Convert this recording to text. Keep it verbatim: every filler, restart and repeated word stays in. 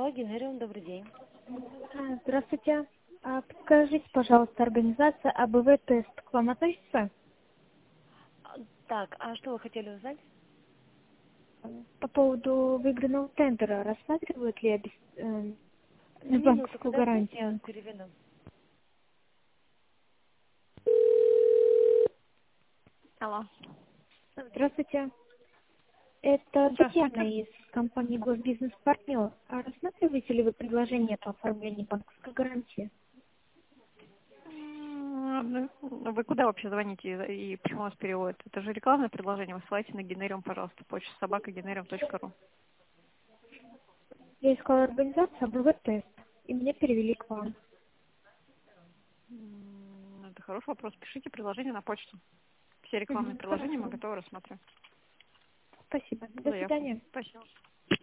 АО «Генериум», добрый день. А, Здравствуйте. А, Подскажите, пожалуйста, организация АБВ-тест к вам относится? А, Так, а что вы хотели узнать? По поводу выигранного тендера рассматривают ли обес- э, Минуту, банковскую подождите, я вас гарантию? переведу. Алло. Здравствуйте. Это Татьяна Здравствуйте. из компании «Госбизнес-партнер». А рассматриваете ли вы предложение по оформлению банковской гарантии? М, ну, Вы куда вообще звоните и, и почему вас переводят? Это же рекламное предложение. Высылайте на Генериум, пожалуйста. Почта собака генериум точка ру. Я искала организацию АБВ-тест, и меня перевели к вам. М, Это хороший вопрос. Пишите предложение на почту. Все рекламные Мгм, предложения мы хорошо. готовы рассматривать. Спасибо. До Заявку. свидания. Спасибо.